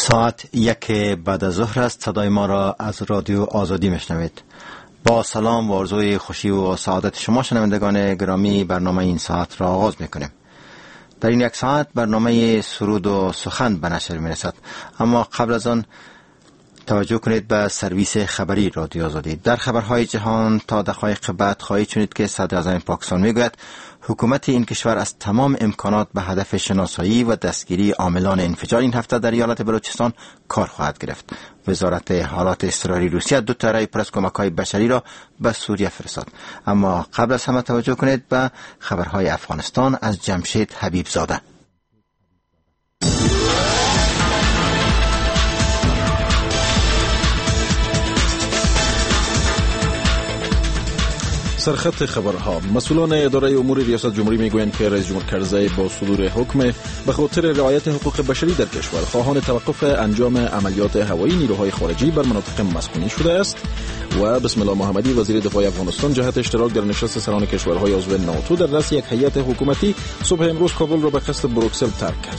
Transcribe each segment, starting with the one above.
ساعت 1 بعد از ظهر است. صدای ما را از رادیو آزادی میشنوید. با سلام و آرزوی خوشی و سعادت شما شنوندگان گرامی، برنامه این ساعت را آغاز میکنیم. در این یک ساعت برنامه سرود و سخن به نشر میرسد، اما قبل از آن توجه کنید به سرویس خبری رادیو آزادی. در خبرهای جهان تا دقایق بعد خواهید شنید که صدر اعظم پاکستان میگوید حکومت این کشور از تمام امکانات به هدف شناسایی و دستگیری عاملان انفجار این هفته در ایالت بلوچستان کار خواهد گرفت. وزارت حالات اضطراری روسیه 2 طیاره پر از کمک‌های بشری را به سوریه فرستاد. اما قبل از همه توجه کنید به خبرهای افغانستان از جمشید حبیب زاده. سرخط خبرها: مسئولان اداره امور ریاست جمهوری میگویند که رئیس جمهور کرزی با صدور حکم به خاطر رعایت حقوق بشری در کشور خواهان توقف انجام عملیات هوایی نیروهای خارجی بر مناطق مسکونی شده است. و بسم الله محمدی وزیر دفاع افغانستان جهت اشتراک در نشست سران کشورهای عضو ناتو در رأس یک هیئت حکومتی صبح امروز کابل را به قصد بروکسل ترک کرد.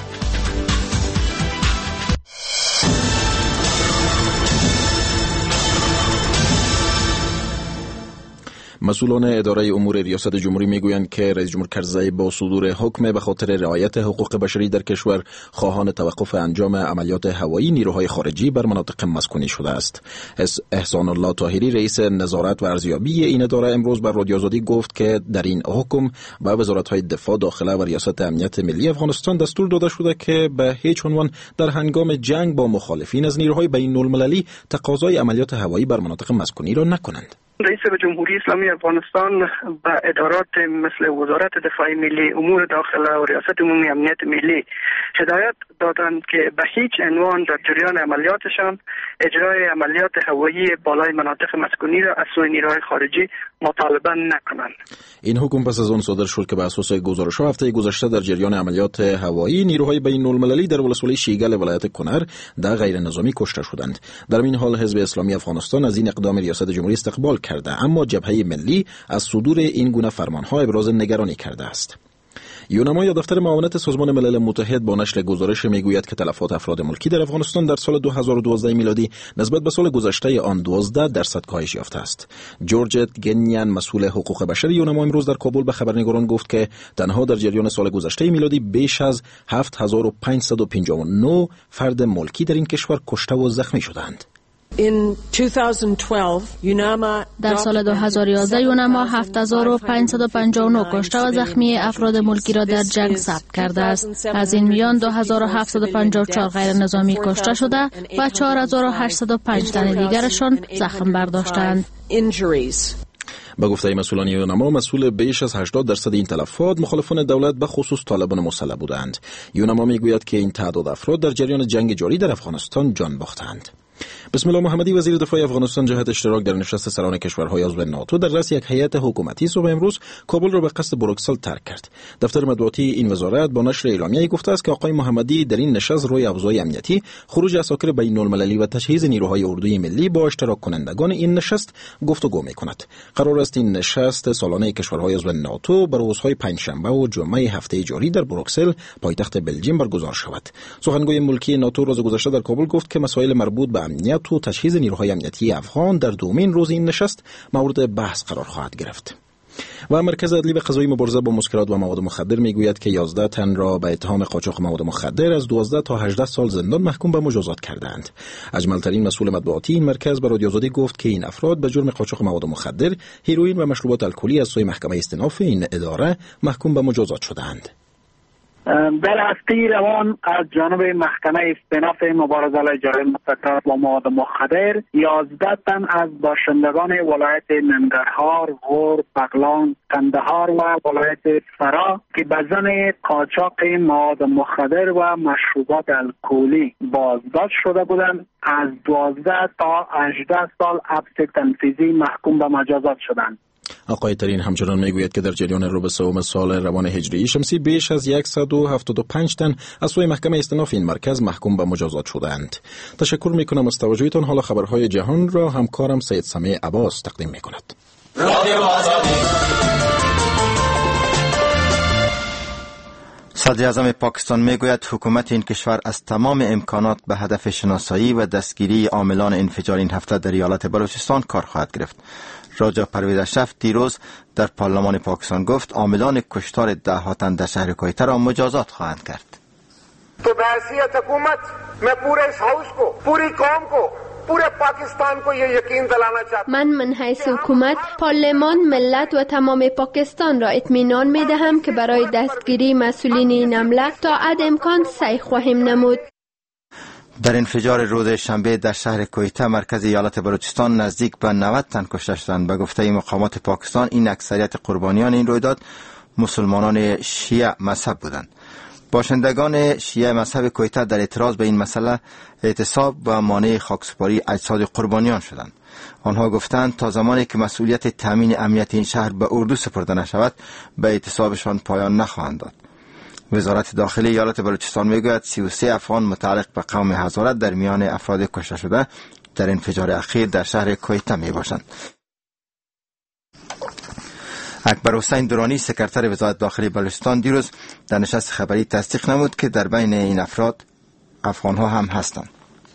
مسئولان اداره امور ریاست جمهوری میگویند که رئیس جمهور کرزی با صدور حکم به خاطر رعایت حقوق بشری در کشور خواهان توقف انجام عملیات هوایی نیروهای خارجی بر مناطق مسکونی شده است. احسان الله طاهری رئیس نظارت و ارزیابی این اداره امروز بر رادیو آزادی گفت که در این حکم به وزارت‌های دفاع، داخله و ریاست امنیت ملی افغانستان دستور داده شده که به هیچ عنوان در هنگام جنگ با مخالفین از نیروهای بین‌المللی تقاضای عملیات هوایی بر مناطق مسکونی را نکنند. رئیس جمهوری اسلامی افغانستان به ادارات مثل وزارت دفاع ملی، امور داخله و ریاست عمومی امنیت ملی هدایت دادند که به هیچ عنوان در جریان عملیاتشان اجرای عملیات هوایی بالای مناطق مسکونی را از سوی نیروهای خارجی مطالبه نکنند. این حکم پس از آن صادر شد که بر اساس گزارش‌ها هفته گذشته در جریان عملیات هوایی نیروهای بین‌المللی در ولسوالی شیگل ولایت کنر در غیر نظامی کشته شدند. در این حال حزب اسلامی افغانستان از این اقدام ریاست جمهوری استقبال کرده، اما جبهه ملی از صدور این گونه فرمان‌ها ابراز نگرانی کرده است. یونما یا دفتر معاونت سازمان ملل متحد با نشر گزارش میگوید که تلفات افراد ملکی در افغانستان در سال 2012 میلادی نسبت به سال گذشته آن 12% کاهش یافته است. جورجت گنیان مسئول حقوق بشر یونما امروز در کابل به خبرنگاران گفت که تنها در جریان سال گذشته میلادی بیش از 7559 فرد ملکی در این کشور کشته و زخمی شدند. در سال 2011 یونما 7559 کشته و زخمی افراد ملکی را در جنگ ثبت کرده است. از این میان 2754 غیر نظامی کشته شده و 4805 تن دیگرشان زخم برداشتند. با گفته مسئولان یونما، مسئول بیش از 80% این تلفات مخالفان دولت به خصوص طالبان مسلح بودند. یونما میگوید که این تعداد افراد در جریان جنگ جاری در افغانستان جان باختند. بسم الله محمدی وزیر دفاع افغانستان جهت اشتراک در نشست سران کشورهای عضو ناتو در رأس یک هیئت حکومتی صبح امروز کابل را به قصد بروکسل ترک کرد. دفتر مطبوعاتی این وزارت با نشر اعلامیه‌ای گفته است که آقای محمدی در این نشست روی افزای امنیتی، خروج عساکر بین‌المللی و تجهیز نیروهای اردوی ملی با اشتراک کنندگان این نشست گفتگو می‌کند. قرار است این نشست سالانه کشورهای عضو ناتو بر روزهای پنجشنبه و جمعه هفته جاری در بروکسل پایتخت بلژیم برگزار شود. سخنگوی ملکی ناتو روز گذشته در کابل گفت که مسائل مربوط به امنیت و تجهیز نیروهای امنیتی افغان در دومین روز این نشست مورد بحث قرار خواهد گرفت. و مرکز عدلی و قضایی مبارزه با مسکرات و مواد مخدر میگوید که 11 تن را به اتهام قاچاق مواد مخدر از 12 تا 18 سال زندان محکوم به مجازات کردند. اجملترین مسئول مطبوعاتی این مرکز به رادیو آزادی گفت که این افراد به جرم قاچاق مواد مخدر، هیروئین و مشروبات الکلی از سوی محکمه استئناف این اداره محکوم به مجازات شدند. در هفته روان از جانب محکمه استئناف مبارزه علیه جرائم مسکرات و مواد مخدر 11 تن از باشندگان ولایت ننگرهار، غور، بغلان، قندهار و ولایت فرا که به زن قاچاق مواد مخدر و مشروبات الکلی بازداشت شده بودند از 12 تا 18 سال حبس تنفیذی محکوم به مجازات شدند. آقای ترین همچنان میگوید که در جریان ربع سوم سال روان هجری شمسی بیش از 175 تن از سوی محکمه استئناف این مرکز محکوم به مجازات شدند. تشکر میکنم از توجهتان. حالا خبرهای جهان را همکارم سید سمیع عباس تقدیم میکند. رادیو آزادی. صدر اعظم پاکستان میگوید حکومت این کشور از تمام امکانات به هدف شناسایی و دستگیری عاملان انفجار این هفته در ایالت بلوچستان کار خواهد گرفت. راجا پرویز اشرف دیروز در پارلمان پاکستان گفت عاملان کشتار ده‌ها تن در شهر کویته را مجازات خواهند کرد. तो बहैसियत हुकूमत मैं पूरे इस हाउस को, पूरी कौम को, पूरे पाकिस्तान को ये यकीन दिलाना चाहता हूं. من حیث حکومت، پارلمان، ملت و تمام پاکستان را اطمینان می دهم که برای دستگیری مسئولین این حمله تا حد امکان سعی خواهیم نمود. در انفجار روز شنبه در شهر کویته مرکز ایالت بلوچستان نزدیک به 90 تن کشته شدند. به گفته مقامات پاکستان این اکثریت قربانیان این رویداد مسلمانان شیعه مذهب بودند. باشندگان شیعه مذهب کویته در اعتراض به این مسئله اعتصاب و مانع خاکسپاری اجساد قربانیان شدند. آنها گفتند تا زمانی که مسئولیت تامین امنیت این شهر به اردو سپرده نشود به اعتصابشان پایان نخواهند داد. وزارت داخلی ایالت بلوچستان میگوید 33 افغان متعلق به قوم هزارت در میان افراد کشته شده در انفجار اخیر در شهر کویته می باشند. اکبر حسین درانی سکرتر وزارت داخلی بلوچستان دیروز در نشست خبری تصدیق نمود که در بین این افراد افغان‌ها هم هستند.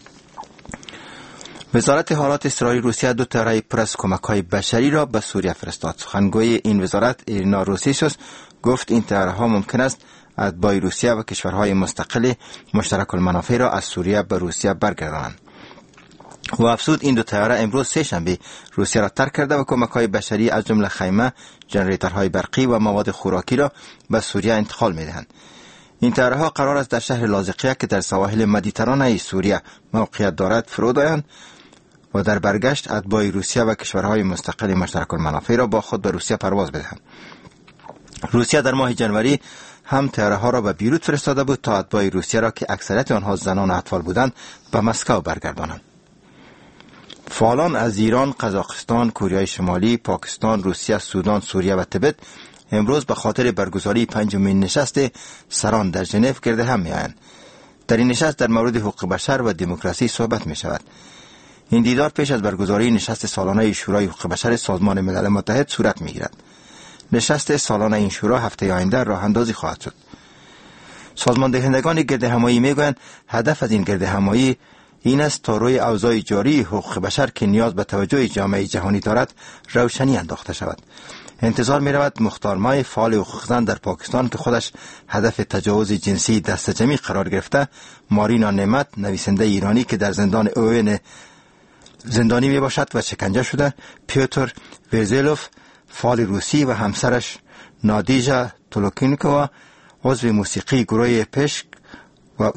وزارت حالات اضطراری روسیه 2 طیاره پر از کمک‌های بشری را به سوریه فرستاد. سخنگوی این وزارت ایرینا روسیسوس گفت این طیاره‌ها ممکن است اتباع روسیه و کشورهای مستقل مشترک المنافع را از سوریه به روسیه برگردانند. و افزود این 2 طیاره امروز سه شنبه روسیه را ترک کرده و کمک‌های بشری از جمله خیمه، ژنراتورهای برقی و مواد خوراکی را به سوریه انتقال می‌دهند. این طیاره‌ها قرار است در شهر لاذقیه که در سواحل مدیترانه سوریه موقعیت دارد فرود آیند و در برگشت اتباع روسیه و کشورهای مستقل مشترک المنافع را با خود به روسیه پرواز بدهند. روسیه در ماه جنوری هم طیاره‌ها را به بیروت فرستاده بود تا اتباع روسیه را که اکثریت آنها زنان و اطفال بودند به مسکو برگردانند. فعالان از ایران، قزاقستان، کره شمالی، پاکستان، روسیه، سودان، سوریه و تبت امروز به خاطر برگزاری 5مین نشست سران در ژنو گرد هم می‌آیند. در این نشست در مورد حقوق بشر و دموکراسی صحبت می شود. این دیدار پیش از برگزاری نشست سالانه شورای حقوق بشر سازمان ملل متحد صورت می‌گیرد. نشست سالانه این شورا هفته آینده راه اندازی خواهد شد. سازمان دهندگان گرد همایی میگویند هدف از این گرد همایی این است تا روی اوضاع جاری حقوق بشر که نیاز به توجه جامعه جهانی دارد روشنی انداخته شود. انتظار می رود مختار مای فعال حقوق زن در پاکستان که خودش هدف تجاوز جنسی دست جمعی قرار گرفته، مارینا نعمت نویسنده ایرانی که در زندان اوین زندانی می باشد و شکنجه شده، پیوتر ورزیلوف فعال روسی و همسرش نادیژا تولوکینکووا عضو موسیقی گروه پشک و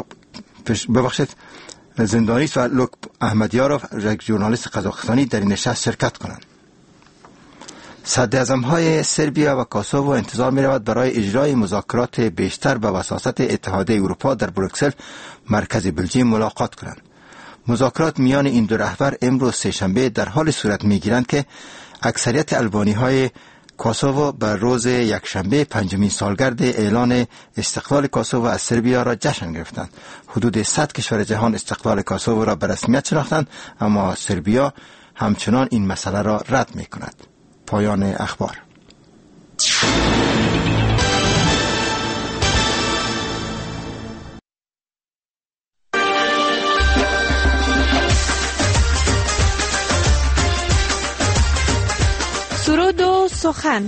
زندانی و لوک احمدیاروف ژورنالیست قزاقستانی در این نشست شرکت کنند. صدر اعظم‌های سربیا و کاسوو انتظار می‌رود برای اجرای مذاکرات بیشتر به وساطت اتحادیه اروپا در بروکسل مرکز بلژیم ملاقات کنند. مذاکرات میان این دو رهبر امروز سه‌شنبه در حال صورت می‌گیرند که اکثریت البانی‌های کاسوو به روز یکشنبه 5مین سالگرد اعلان استقلال کاسوو از سربیا را جشن گرفتند. حدود 100 کشور جهان استقلال کاسوو را به رسمیت شناختند، اما سربیا همچنان این مسئله را رد می‌کند. پایان اخبار. سرود و سخن.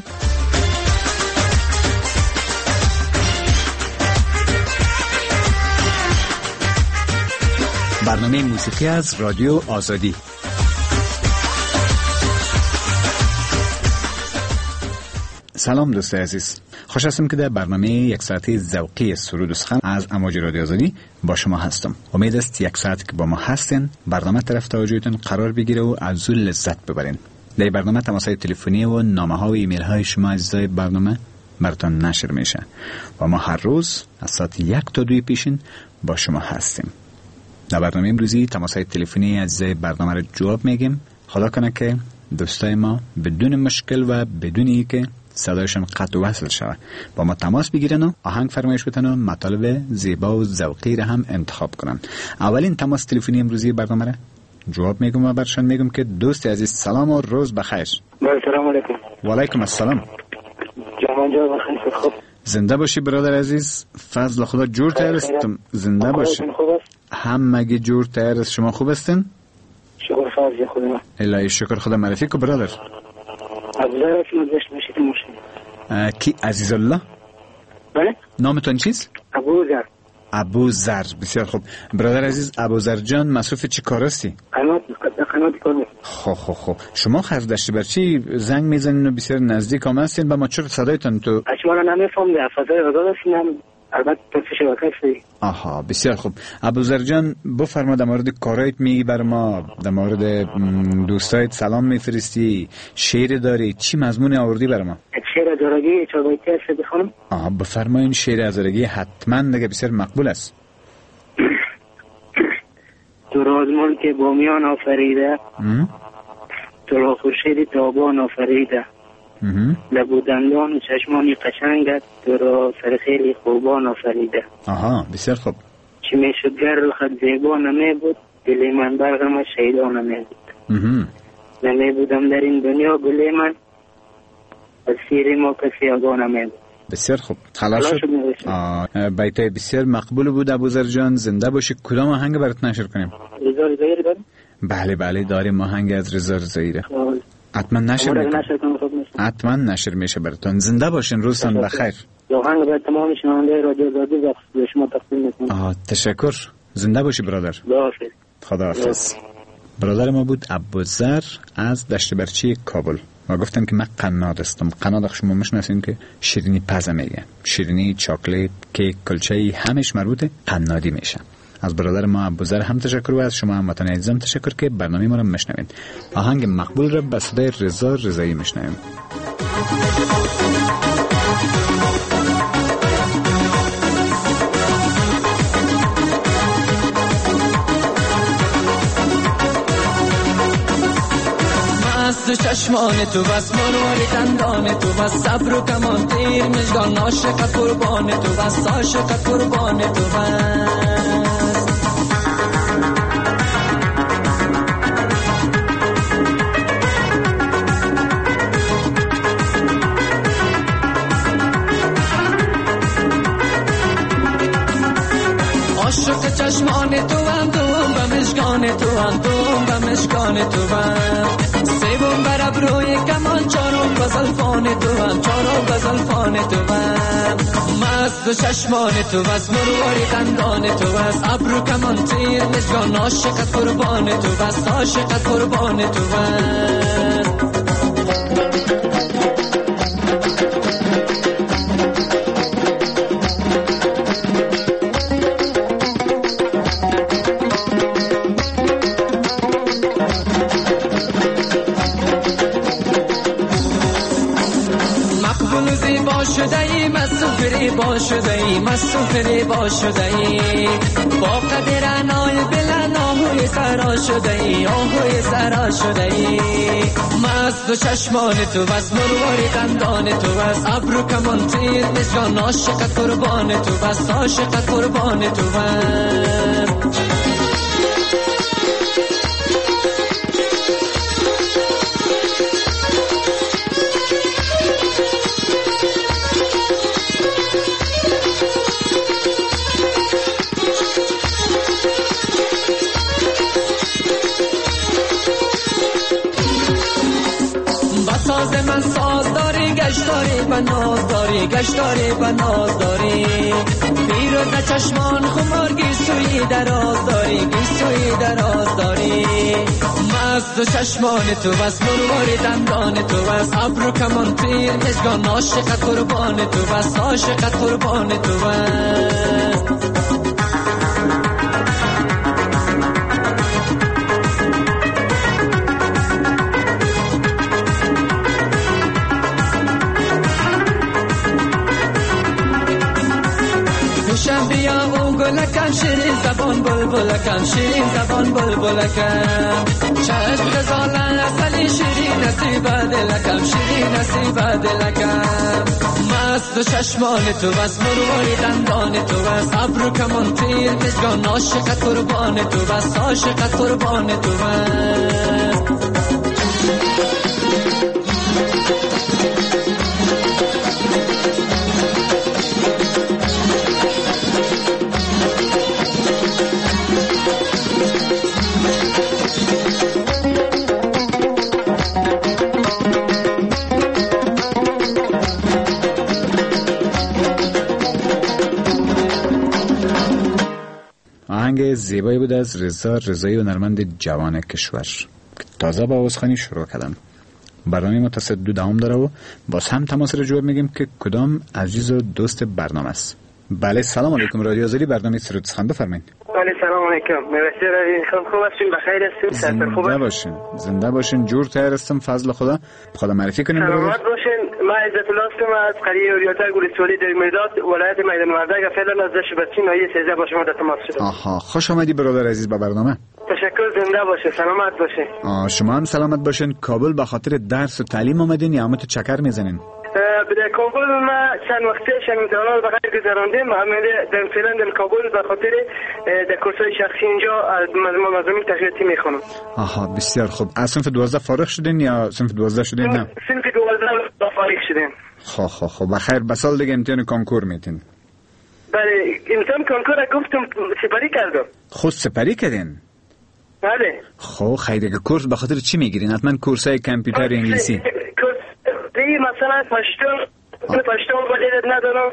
برنامه موسیقی از رادیو آزادی. سلام دوست عزیز، خوش هستم که در برنامه یک ساعته ذوقی سرود و سخن از امواج رادیو آزادی با شما هستم. امید است یک ساعت که با ما هستین برنامه طرف توجهتون قرار بگیره و از اون لذت ببرین. در برنامه تماس‌های تلفنی و نامه‌ها و ایمیل‌های شما عزیزای برنامه براتون نشر میشه و ما هر روز از ساعت 1 تا 2 پیشین با شما هستیم. در برنامه امروزی تماس‌های تلفنی عزیزای برنامه رو جواب میگیم. خدا کنه که دوستای ما بدون مشکل و بدون اینکه صدایشون قطع و وصل شود با ما تماس بگیرن و آهنگ فرمایش بدن و مطالب زیبا و ذوقی را هم انتخاب کنن. اولین تماس تلفنی امروزی برنامه را جواب میگم و برشان میگم که دوست عزیز سلام و روز بخیر. سلام علیکم. و علیکم السلام. جوان جان بخیر. خوب زنده باشی برادر عزیز. فضل خدا جور تر است. زنده باشی. همگی جور تر است. شما خوب هستین؟ شکر فضل خدا. الهی شکر خدا. معرفی کو برادر. ابوذر اسم داشت میشید ماشین. کی عزیز الله؟ بله. نامتون چیست؟ ابوذر. ابوذر. بسیار خوب. برادر عزیز ابوذر جان مصروف چی کار هستی؟ قنات کار میکنم. خب شما خرف داشتی بر چی زنگ میزنین و بسیار نزدیک هم هستین با ما؟ چرا صدایتون تو شما را نمیفهمم در فضای آزاد هستیم. البته تو شبکه هستی. آها بسیار خوب. ابوذر جان بفرما در مورد کارایت میگی بر ما، در مورد دوستایت سلام میفرستی، شعر داری، چی مضمون آوردی بر ما؟ شعر ازارگی چابایتی هست بخونم؟ بفرمایین. شعر ازارگی حتما دیگه بسیار مقبول است. تو راز ملک بامیان آفریده، تو خورشید تابان آفریده، لبو دندان و چشمانی قشنگت تو را سرخیلی خوبان آفریده. آها بسیار خوب. چی میشد گر خد زیبا نمی بود، دل من برغم شیدا نمی بود. نمی بودم در این دنیا گل من، از سیر ما کسی آگاه نمی بود. بسیار خوب. خلاص شد. بیتای بسیار مقبول بود ابوذر جان. زنده باشی. کدام آهنگ برات نشر کنیم؟ رضا رضایی داریم؟ بله داریم آهنگ از رضا رضایی. حتما نشر میکنم. حتما نشر میشه براتون. زنده باشین. روزتان بخیر. آهنگ برای تمام شنونده رادیو آزادی به شما تقدیم میکنم. تشکر. زنده باشی برادر. خداحافظ. برادر ما بود ابوذر از دشت برچی کابل. ما گفتم که من قناد هستم. قناد شما میشناسین که شیرینی پزه میگه. شیرینی، چاکلیت، کیک، کلچه‌ای همش مربوط قنادی میشه. از برادر ما ابوذر هم تشکر و از شما هموطنان عزیزم تشکر که برنامه ما رو میشنوین. آهنگ مقبول رو به صدای رضا رضایی میشنویم. مست چشمان تو بس مرواری دندان تو بس صبر و کمان تیر مژگان عاشقت قربان تو بس عاشقت قربان تو بس عاشق چشمان تو هم دوم و مشکان تو هم دوم و مشکان تو هم سیبون بر ابروی کمان چارم بزلفان تو هم چارم بزلفان تو هم مست و چشمان تو بس مرواری دندان تو بس ابرو کمان تیر مشکان عاشقت قربان تو بس عاشقت قربان تو هم مسافری با شده‌ای با قدر انای بلند آهوی سرا شده‌ای آهوی سرا شده‌ای مست و چشمان تو بس مرواری دندان تو بس ابرو کمان تیر مژگان عاشقت قربان تو بس عاشقت قربان تو بس گشتاری و ناز داری پیروز چشمان خمار گیسوی دراز داری گیسوی دراز داری مست و چشمان تو بس مرواری دندان تو بس ابرو کمان تیر مژگان عاشقت قربان تو بس عاشقت قربان تو بس گلکم شیرین زبان بلبلکم شیرین زبان بلبلکم چشم غزالن اصلی شیرین نصیب دلکم شیرین نصیب دلکم مست و چشمان تو بس مرواری دندان تو بس ابرو کمان تیر مژگان عاشقت قربان تو بس عاشقت قربان تو بس آهنگ زیبایی بود از رضا رضایی و هنرمند جوان کشور که تازه با آوازخوانی شروع کردن. برنامه متصدی دوام داره و باز هم تماس را جواب میگیم که کدام عزیز و دوست برنامه است. بله سلام علیکم، رادیو آزادی برنامه سرود سخن بفرمایید. بله سلام علیکم، مرسی روی خان، خوب هستین؟ بخیر هستین؟ زنده باشین، زنده باشین، جور تیار هستم، فضل خدا معرفی کنیم. سلامت باشین. ما عزت الله هستم از قریه اوریاتا گلستولی در مرداد ولایت میدان وردگ. فعلا از دشت بچی ناحیه 13 با شما در تماس شدم. آها، خوش آمدی برادر عزیز به برنامه. تشکر، زنده باشه، سلامت باشین. شما هم سلامت باشین. کابل به خاطر درس و تعلیم آمدین یا همت چکر میزنین؟ در کابل ما چند وقته امتحانات بخیر گذراندیم. در فعلا در کابل به خاطر در کورس‌های شخصی اینجا از مضامین تحقیقاتی میخونم. آها، بسیار خوب. از صنف 12 فارغ شدین یا صنف 12 شدین؟ نه، صنف 12 فارغ شدیم. خب بخیر. به سال دیگه امتحان کنکور میتین؟ بله، امتحان کنکور گفتم سپری کردم. خود سپری کردین؟ بله. خب خیلی دیگه کورس به خاطر چی میگیرین؟ حتما کورسای کامپیوتر انگلیسی. مثلا پشتون وجود ندارم،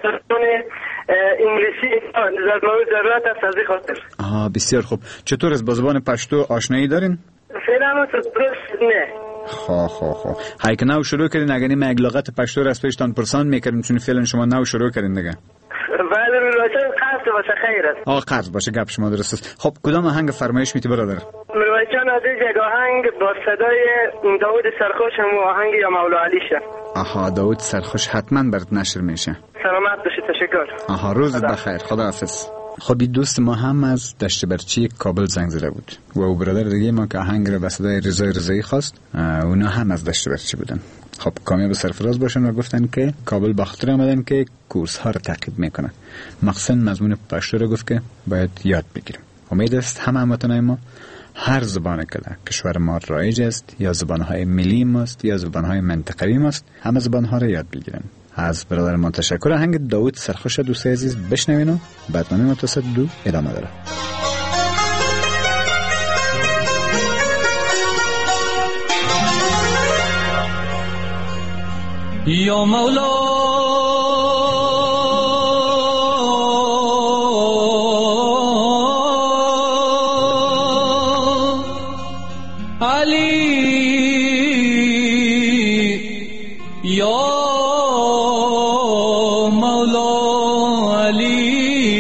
انگلیسی در مورد ضرورت است از خاطر. بسیار خوب. چطور از با زبان پشتو آشنایی دارین؟ فعلا درست نه. خب هایی که نو شروع کردین اگر این لغت پشتو را از پیشتان پرسان میکردیم چون فعلا شما نو شروع کردین دیگه. بله روشن قرض باشه خیر است. قرض باشه، گپ شما درست است. خب کدام آهنگ فرمایش میتی برادر؟ روشن از یک آهنگ با صدای داوود سرخوش هم آهنگ یا مولا علی شه. داوود سرخوش حتما برات نشر میشه. سلامت باشی، تشکر. روزت بخیر، خداحافظ. خب این دوست ما هم از دشت برچی کابل زنگ زده بود و او برادر دیگه ما که آهنگ رو به صدای رضا رضایی خواست، اونا هم از دشت برچی بودن. خب کامیاب سرفراز باشن و گفتن که کابل به خاطر آمدن که کورس ها رو تعقیب میکنن، مخصوصا مضمون پشتو رو گفت که باید یاد بگیریم. امید است همه هموطنان ما هر زبانی که در کشور ما رایج است، یا زبانهای ملی ماست یا زبانهای منطقوی ماست، همه زبانها رو یاد بگیرن. از برادر ما تشکر. آهنگ داوود سرخوش دوست عزیز بشنوین و برنامه متصدی ادامه داره. یا مولا علی، یا مولا علی،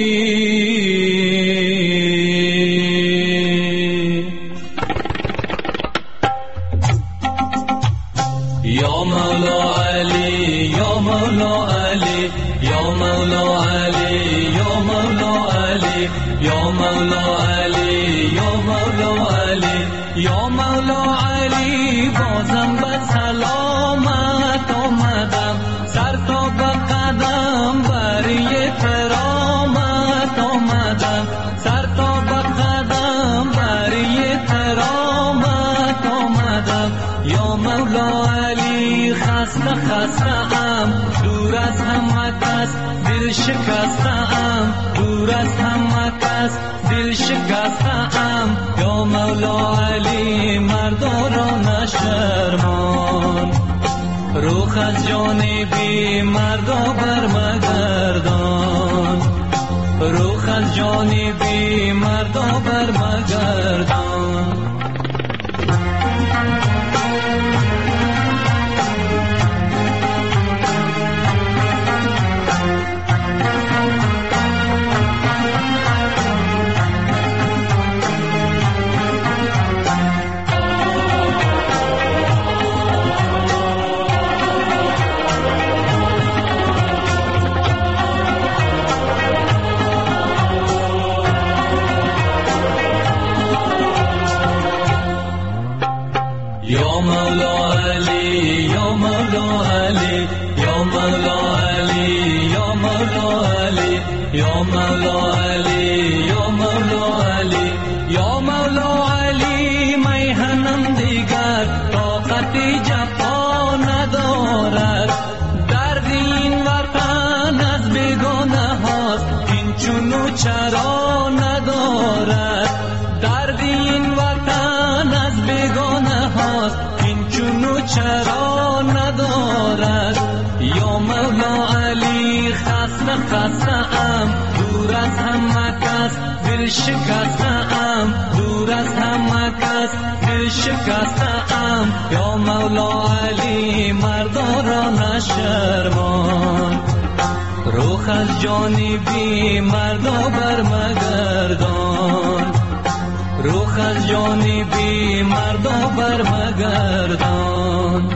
یا مولا علی، یا مولا علی، یا مولا علی، یا مولا علی، یا مولا علی، یا مولا علی، یا مولا علی، بازم به سلامت آمدم، سر تا به قدم بری کرامت آمدم، سر تا به قدم بری کرامت آمدم. یا مولا علی، خسته ام، دور از همه کس دل شکسته ام، دور از همه کس دل شکسته ام. یا مولا علی، مردارا نشرمان، روخ از جانبی مردا برمگردان، روخ از جانبی مردا برمگردان. یا مولا علی، یا مولا علی، یا مولا علی، یا مولا علی، یا مولا علی، یا مولا علی، یا مولا علی، میهنم دیگر طاقت جفا ندارد، درد این وطن از بیگانه هاست، این چونو چرا ندارد، درد این وطن از بیگانه هاست، این چونو چرا ندارد. یا مولا علی، خسته ام، دور از همه کس دل دل شکستم دور از همه کس دل شکستم یا مولا علی مردا را نشرمان روخ از جانبی مردا برمگردان روخ از جانبی مردا برمگردان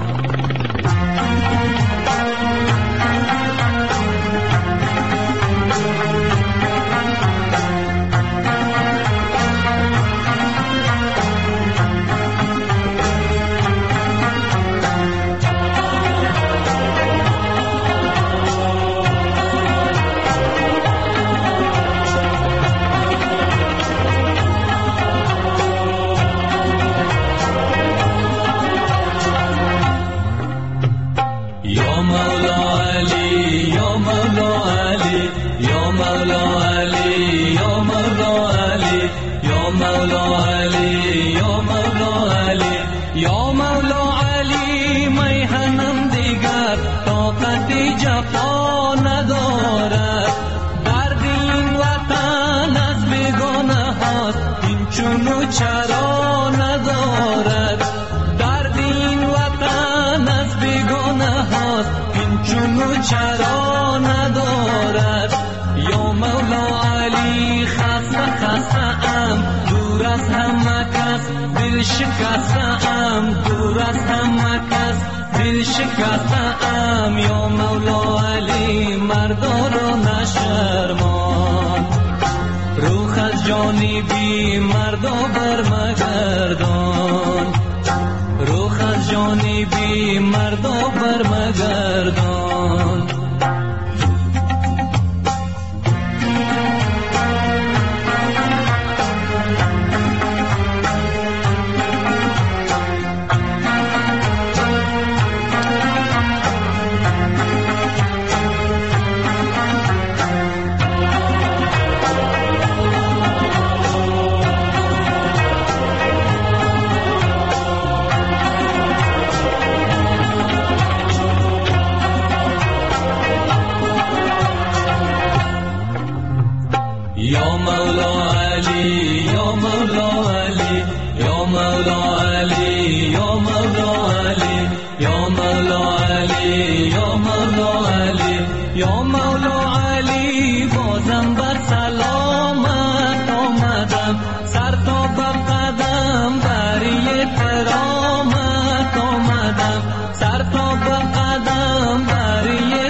چرا ندارد درد این وطن از بیگانه هاست این چونو چرا ندارد یا مولا علی خسته خسته ام دور از همه کس دل شکسته ام دور از همه کس دل شکسته ام یا مولا علی مردا را نشرمان روخ از جانبی مردا برمگردان روخ از جانبی مردا برمگردان یا مولا علی بازم بر سلامت آمدم سر تا به قدم بری کرامت آمدم سر تا به قدم بری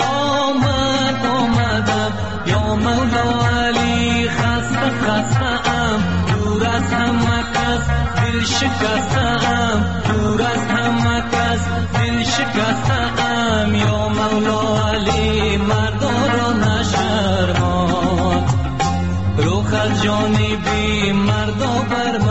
کرامت آمدم یا مولا علی خسته خسته ام دور از همه کس دل شکسته ام دور از همه کس دل شکسته ام یا مولا علی مردا را نشرمان روخ از جانبی مردا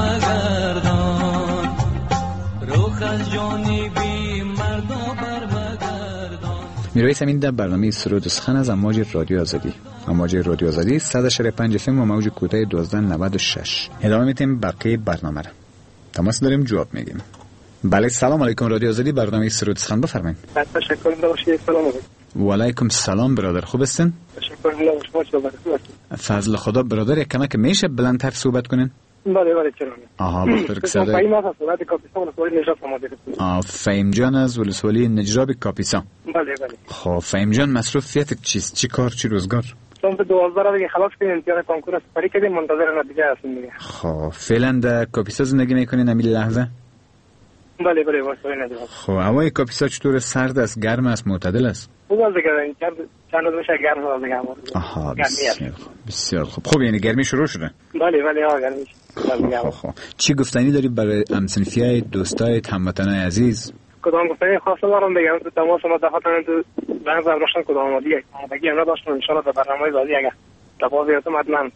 برمگردان روخ از جانبی مردا برمگردان. میرویس امین در برنامه سرود سخن از امواج رادیو آزادی امواج رادیو آزادی 100.5 FM و موج کوتاه 1296 ادامه میتیم بقیه برنامه را تماس داریم جواب میگیم. بله سلام علیکم رادیو آزادی برنامه سرود سخن بفرمایید. تشکر می‌کنم. سلام علیکم. و علیکم سلام برادر خوب هستین؟ تشکر می‌کنم. فضل خدا برادر یک کمک میشه بلندتر صحبت کنین؟ بله چرا نه. آها بخاطر که صدای فهیم از صحبت کاپیسا ولسوالی نجراب آماده. فهیم جان از ولسوالی نجراب کاپیسا. بله. خب فهیم جان مصروفیتت چیست؟ چی کار چی روزگار؟ چون به 12 دیگه خلاص کردیم امتحان کنکور سپری کردیم منتظر نتیجه هستیم دیگه. خب فعلا در کاپیسا زندگی میکنین همین لحظه؟ بله واسه نجراب. خب هوای کاپیسا چطور؟ سرد است، گرم است، معتدل است؟ خوب است دیگه چند روز میشه گرم است دیگه. آها بسیار خوب. خب یعنی گرمی شروع شده؟ بله گرمی. خب چی گفتنی داری برای همسنفیای دوستای هموطنای عزیز؟ کدام گفتنی خاصه دارم بگم تو تماس ما دفعه تو زنگ زدم کدام آمادگی هم نداشتم ان شاء الله در برنامه بعدی اگه تفاوتم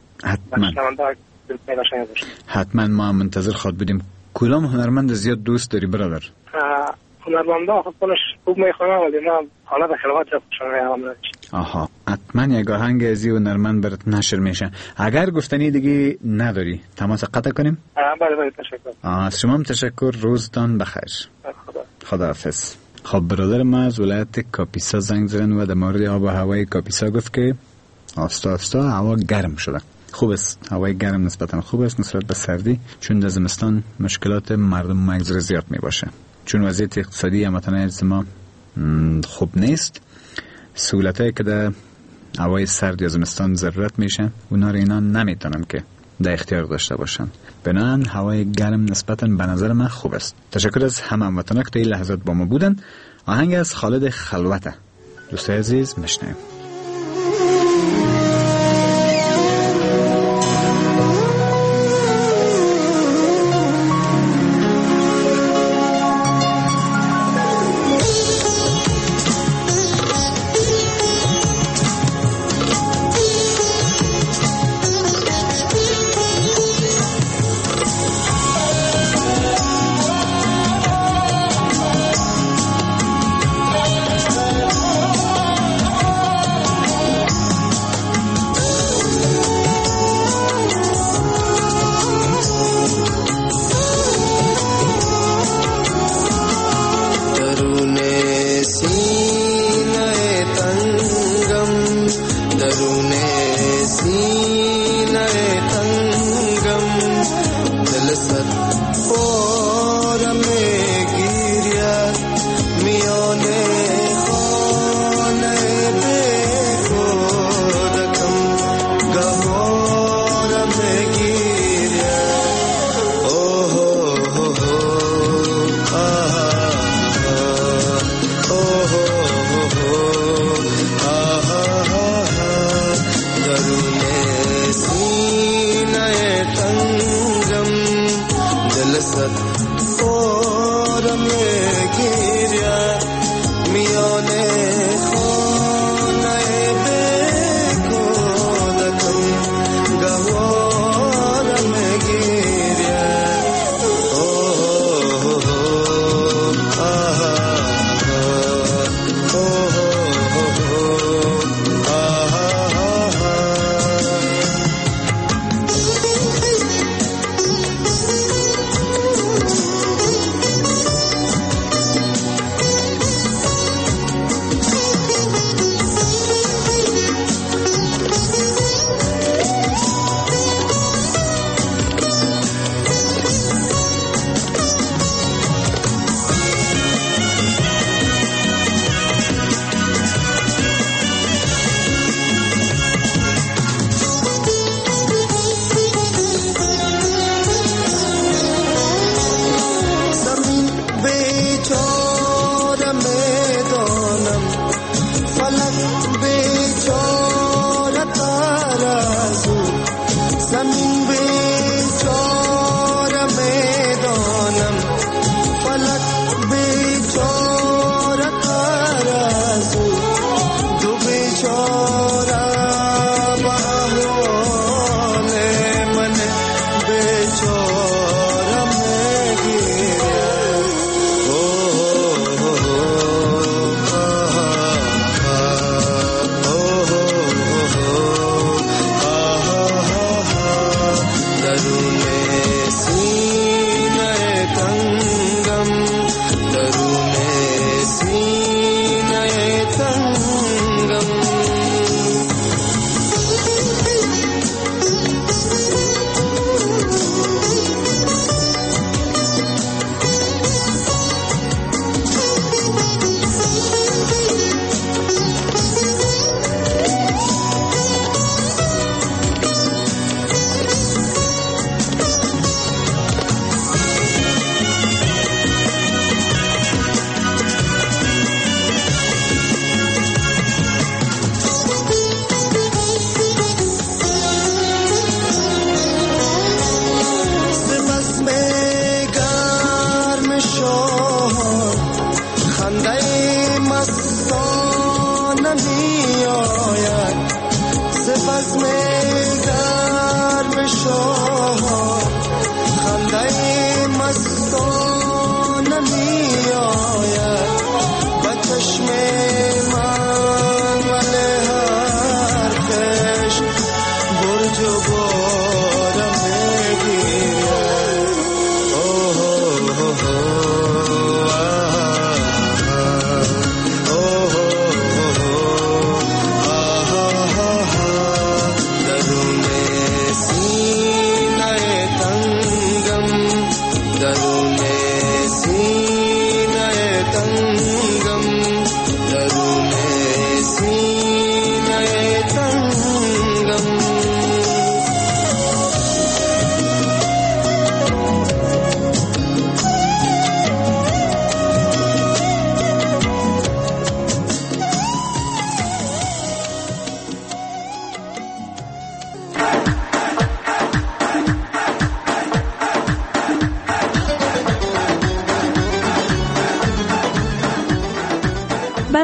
حتما ما منتظر خود بودیم. کدام هنرمند زیاد دوست داری برادر؟ هنرمندا خودش خوب میخونه ولی ما حالا به خلوت خوشم. آها حتما یک آهنگ از این هنرمند برات نشر میشه. اگر گفتنی دیگه نداری تماس قطع کنیم؟ بله تشکر. از شما هم تشکر. روزتان بخیر. خداحافظ. خب برادر ما از ولایت کاپیسا زنگ زدن و در مورد آب و هوای کاپیسا گفت که آستا هوا گرم شده. خوب است، هوای گرم نسبتا خوب است نسبت به سردی، چون در زمستان مشکلات مردم مگذر زیاد می باشه. چون وضعیت اقتصادی هموطنان از ما خوب نیست، سهولتایی که در هوای سرد یا زمستان ضرورت میشه اونا رو اینا نمیتونن که در اختیار داشته باشن. بنابراین هوای گرم نسبتا به نظر من خوب است. تشکر از همه هموطنان که تا این لحظات با ما بودن. آهنگ از خالد خلوته. دوستای عزیز میشنویم.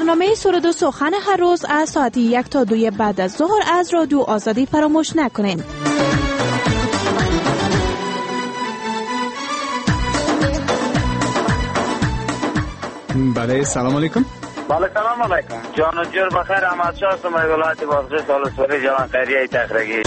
برنامه سرود و سخن هر روز از ساعت 1 تا 2 بعد از ظهر از رادیو آزادی فراموش نکنین. بله سلام علیکم. بله سلام علیکم. جان و جور بخیر. احمد شاه هستم از ولایت بادغیس سالسوری جوان خیریه تخرگی.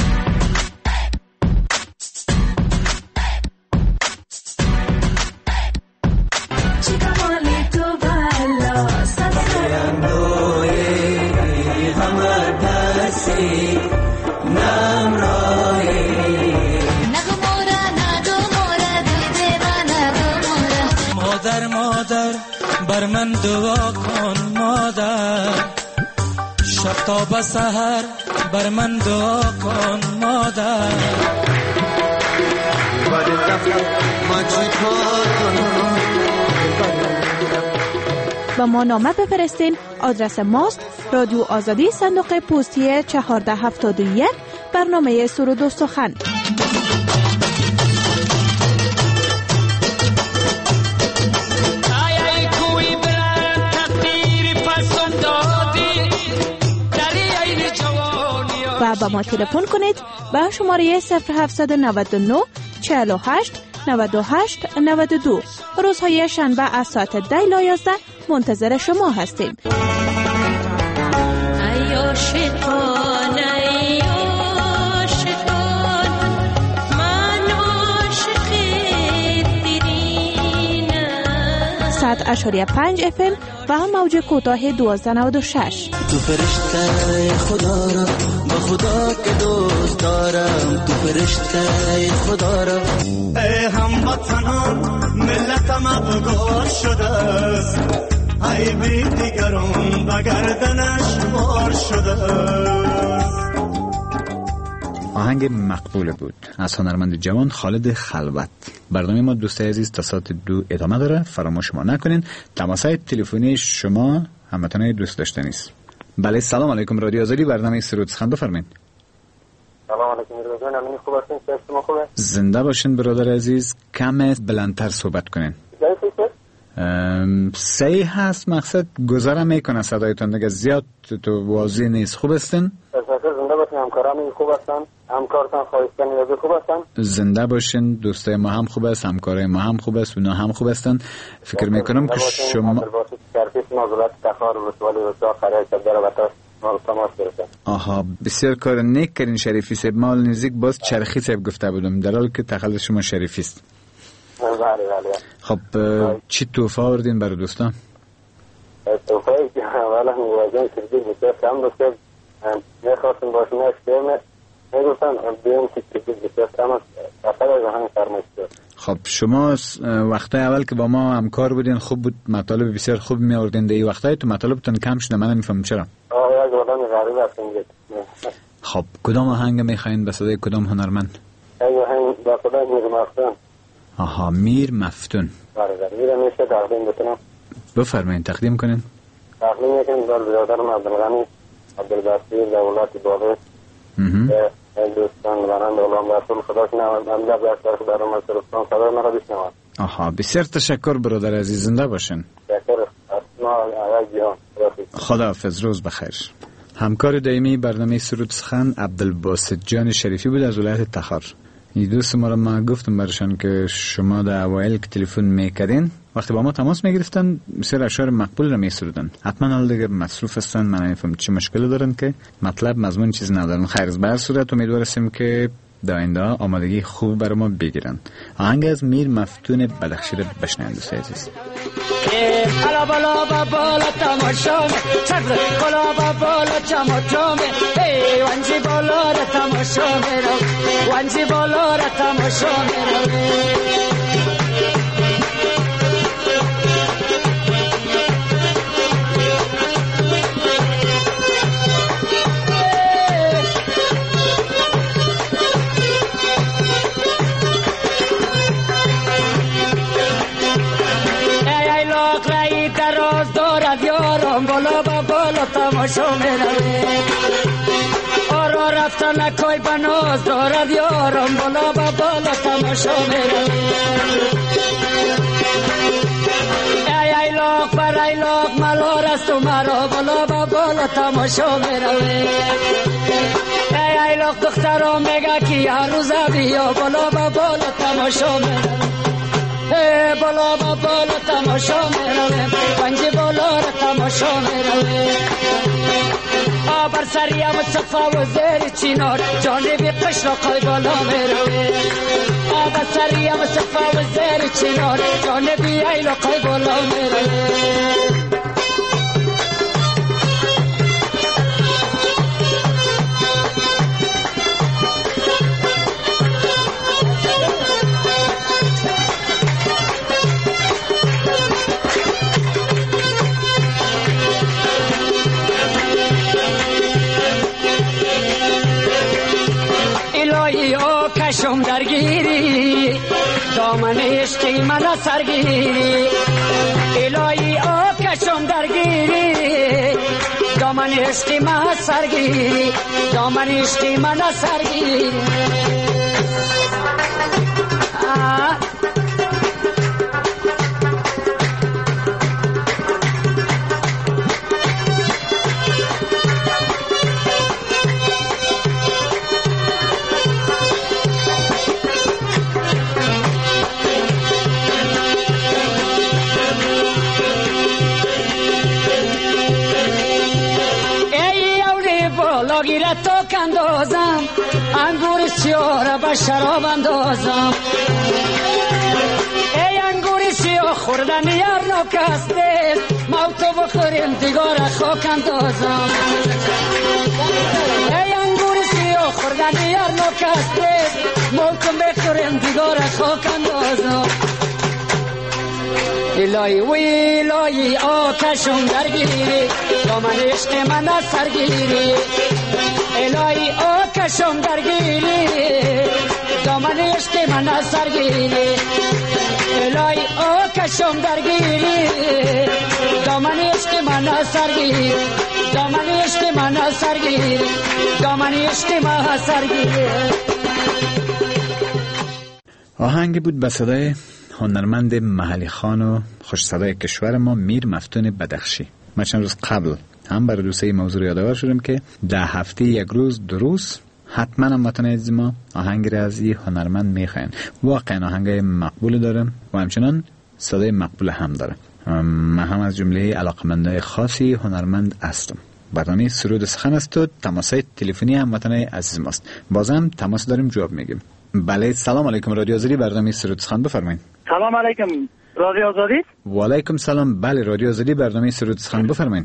مادر بر من دعا کن مادر، شب تا به سحر بر من دعا کن مادر. با ما نامه بفرستین. آدرس ماست رادیو آزادی، صندوق پستی 1471، برنامه سرود و سخن. و با ما تلفن کنید به شماره 0799 48 98 92. روزهای شنبه از ساعت 10 تا 11 منتظر شما هستیم. ساعت 8.5 FM و هم موج کوتاه 1296. تو فرشته خدا را با خدا که دوست دارم، تو فرشته خدا را. ای هموطنان ملتم ابگار شده است، ای بی دیگران به گردنش بار شده است. آهنگ مقبول بود از هنرمند جوان خالد خلوت. برنامه ما دوستای عزیز تا ساعت 2 ادامه داره، فراموش ما نکنین. تماسهای تلفنی شما هموطنان دوست داشتنی است. بله سلام علیکم. رادیو آزادی، برنامه سرود سخن، بفرمایید. سلام علیکم برادران، امین خوب هستین؟ شما خوبه؟ زنده باشین برادر عزیز. کم بلندتر صحبت کنین. صحیح هست، مقصد گذارم میکنه صدایتان دیگه زیاد تو واضح نیست. خوب هستین؟ زنده باشین. همکارام خوب هستن؟ همکارتان خواهستن یا خوب هستن؟ زنده باشین. دوستای ما هم خوب است، همکارای ما هم خوب است، اونا هم خوب هستن. فکر میکنم که شما آها بسیار کار نیک کردین شریفی صاحب. ما نزدیک باز چرخی صاحب گفته بودم، در حالی که تخلص شما شریفی است. بله. خب چی تحفه آوردین برای دوستان؟ تحفه‌ای که اولا مواجهه شدید بسیار کم داشته، میخواستم باشم میگفتن بیان که بسیار کم است، اصلا از آهنگ فرمایش داد. خب شما وقتای اول که با ما همکار بودین خوب بود، مطالب بسیار خوب می آوردین. دی وقتای تو مطالبتون کم شده، من نمیفهمم چرا. یک آدم غریب هستم. خب کدام آهنگ میخواین به صدای کدام هنرمند؟ یک آهنگ با صدای میر مفتون. آها میر مفتون. بله میر میشه تقدیم بکنم. بفرمایید تقدیم کنین. تقدیم میکنم به برادرم عبدالغنی عبدالبصیر در ولایت بادغیس. دوستان برند علام رسول خدا کنم امداد باشتر خدارم از سرستان صدای مرا بشنوان. آها بسیار تشکر برادر عزیز، زنده باشین. تشکر. اسما آقای جهان. خداحافظ، روز بخیر. همکار دائمی برنامه سرود سخن عبدالباسط جان شریفی بود از ولایت تخار. این دوست ما را من گفتم برشان که شما در اوایل که تلفن میکردین وقتی با ما تماس میگرفتن بسیار اشعار مقبول را میسرودن. حتما حال دیگه مصروف هستن، من نمیفهم چه مشکلی دارن که مطلب مضمون چیز ندارن. خیر به هر صورت امیدوار هستیم که در آینده آمادگی خوب برای ما بگیرن. آهنگ از میر مفتون بلخشی را بشنوید دوستای عزیز. بالا بالا بالا تماشام چتر بالا بالا چمچام ای وانجی بالا را تماشام رو وانجی بالا را تماشام رو بالا بالا تماشا میروه آرا رفتن نکای بناز دارد یارم بالا بالا تماشا میروه ای لاغ بر لیلاق ملار است و مرا بالا با بالا تماشا میروه. ای لیلاق دخترا میگه که هر روز بیا بالا با بالا تماشا میروه. بالا با بالا تماشا میروه، پنج بالا را تماشا میروه. بر سریم صفا و زیر چینار جانب قشر قای بالا میروه. بر سریم صفا و زیر چینار جانب ایل قای بالا میروه. کشم درگیری دامن عشقی من سرگیری. الهی کشم درگیری دامن عشقی من سرگیری. دامن عشقی من سرگیری. تو کندازم انگور سیاه به شراب اندازم. ای انگور سیاه خوردن یار نکسته موتو بخوریم دیگار خاک اندازم. ای انگور سیاه خوردن یار نکسته موتو بخوریم دیگار خاک اندازم. الهی و الهی آتشم درگیری دامن عشق من سرگیری. الهی آتشم درگیری دامن عشق من سرگیری. الهی آتشم درگیری دامن عشق من سرگیری. دامن عشق من سرگیری. دامن عشق من سرگیری. آهنگی بود به صدای هنرمند محلی خان و خوش صدای کشور ما میر مفتون بدخشی. من چند روز قبل هم برای دوسته موضوع یادآور شدم که ده هفته یک روز دو روز حتما هم وطن عزیز ما آهنگی را از این هنرمند میخواین. واقعا آهنگای مقبول دارم و همچنان صدای مقبول هم داره. من هم از جمله علاقمندای خاصی هنرمند هستم. برنامه سرود سخن است و تماسای تلفنی هم وطن عزیز ماست. بازم تماس داریم جواب میگیم. بله سلام علیکم رادیو آزادی برنامه سرود سخن بفرمایید. سلام علیکم رادیو آزادی. و علیکم سلام. بله رادیو آزادی برنامه سرود سخن بفرمایید.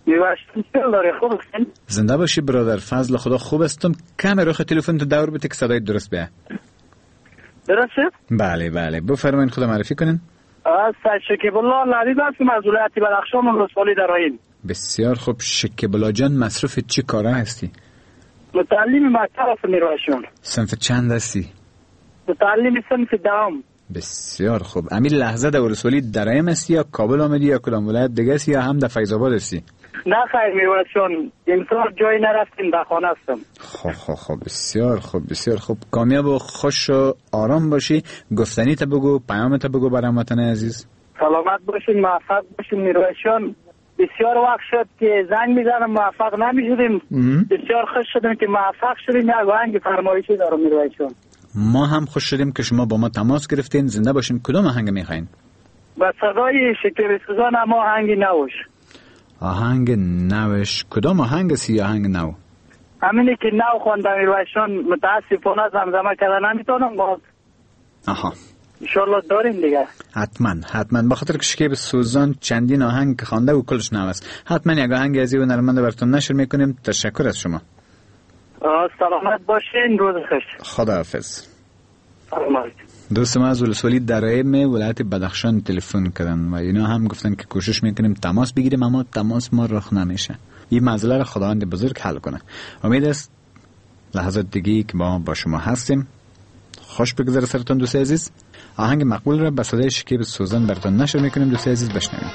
زنده باشی برادر. فضل خدا خوب استم. کم رخ تلفن تو دور بده که صدای درست بیاد. درسته؟ بله بله بفرمایید خدا معرفی کنین. شکیب الله لعیب هستم از ولایت بدخشان ولسوالی درایین. بسیار خوب. شکیب الله جان مصروف چی کاره هستی؟ متعلم مکتب هستم میرویشان. صنف چند هستی؟ متعلم صنف دوم. بسیار خوب. امیر لحظه در ولسوالی درایین هستی یا کابل آمدی یا کدام ولایت دیگه هستی یا هم در فیض آباد هستی؟ نه خیر میرویشان امسال جایی نرفتیم در خانه هستم. خب بسیار خوب بسیار خوب. کامیاب و خوش و آرام باشی. گفتنی تا بگو پیام تا بگو برام وطن عزیز. سلامت باشین موفق باشین میرویشان. بسیار وقت شد که زنگ میزنم موفق نمیشدیم. بسیار خوش شدیم که موفق شدیم. یک آهنگ فرمایشی دارم میرویشان. ما هم خوش شدیم که شما با ما تماس گرفتین. زنده باشین. کدام آهنگ میخواین؟ با صدای شکیب سوزان اما آهنگ نوش. آهنگ نوش. کدام آهنگ سی آهنگ نو؟ همینی که نو خواندم میرویشان. متاسفانه زمزمه کردن نمیتونم باز. آها انشالله داریم دیگه. حتما بخاطر که شکیب سوزان چندین آهنگ خوانده و کلش نو است. حتما یک آهنگ از این هنرمند براتون نشر میکنیم. تشکر از شما. سلامت باشین. روز خوش. خداحافظ. سلامت. دوست ما از ولسوالی دراییم ولایت بدخشان تلفن کردن و اینا هم گفتن که کوشش میکنیم تماس بگیریم اما تماس ما رخ نمیشه. این مسئله را خداوند بزرگ حل کنه. امید است لحظات دیگه که با شما هستیم خوش بگذره سرتون دوست عزیز. آهنگ مقبول را به صدای شکیب سوزان براتون نشر میکنیم دوست عزیز بشنوید.